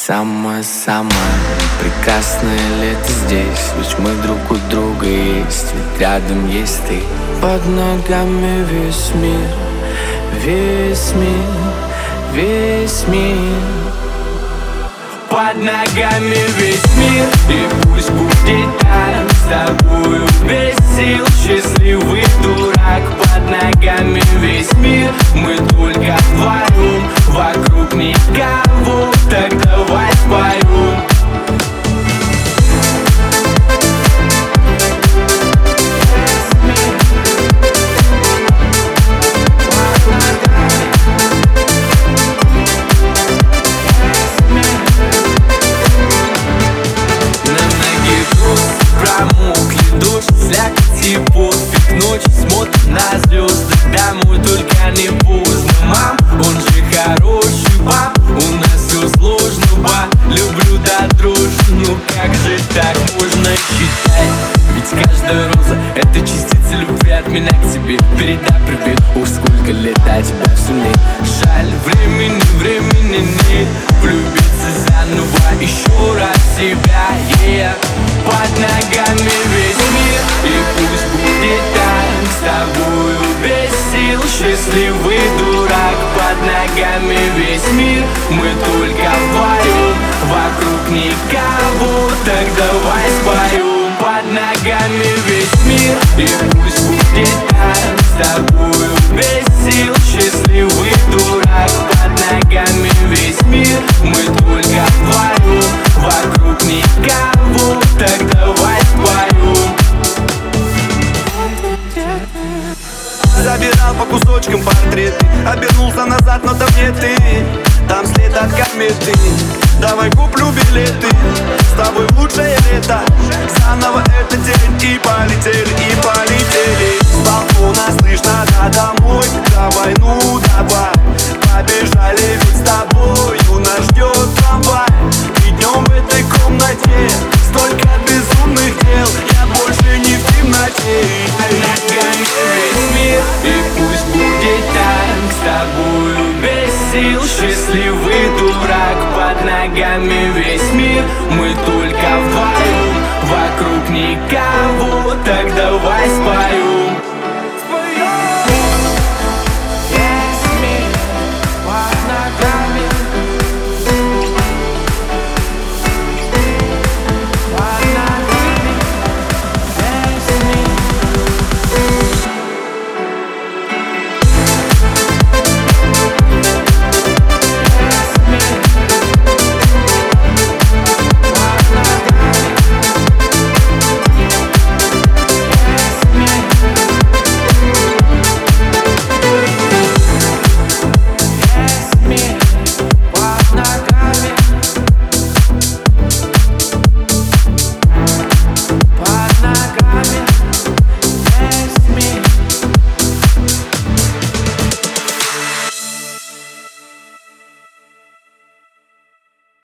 Самое-самое прекрасное лето здесь, ведь мы друг у друга есть, ведь рядом есть ты. Под ногами весь мир, весь мир, весь мир. Под ногами весь мир, и пусть будет так. С тобою весел, счастливый дурак. Под ногами весь мир, мы только вдвоем, вокруг никого, так давай споем. Промокли дождь, слякоть и подпик ночь. Смотрит на звезды, домой только не поздно. Мам, он же хороший пап, у нас все сложно, ба. Люблю до дрожи, ну как же так можно считать? Ведь каждая роза — это частица любви от меня к тебе. Передай привет, уж сколько лет, а тебя все нет. Жаль, времени нет, влюбиться заново еще раз себя, yeah. Под ногами весь мир, и пусть будет так. С тобою весел, счастливый дурак. Под ногами весь мир, мы только вдвоем, вокруг никого, так давай споем. Под ногами весь мир, и пусть будет так. С тобою весел, счастливый дурак. Под ногами весь мир, мы только вдвоем, вокруг никого, так давай споем. Забирал по кусочкам портреты, обернулся назад, но там нет ты. Там след от кометы, давай куплю билеты. С тобой лучшее лето, заново это день. И полетели, с балкона слышно до домой. Давай, ну давай, побежали, ведь с тобою нас ждет трамвай. И днем в этой комнате столько безумных дел, я больше не в темноте. Ногами весь мир, и пусть будет так. С тобою весел, счастливый дурак. Под ногами весь мир, мы только вдвоем, вокруг никого.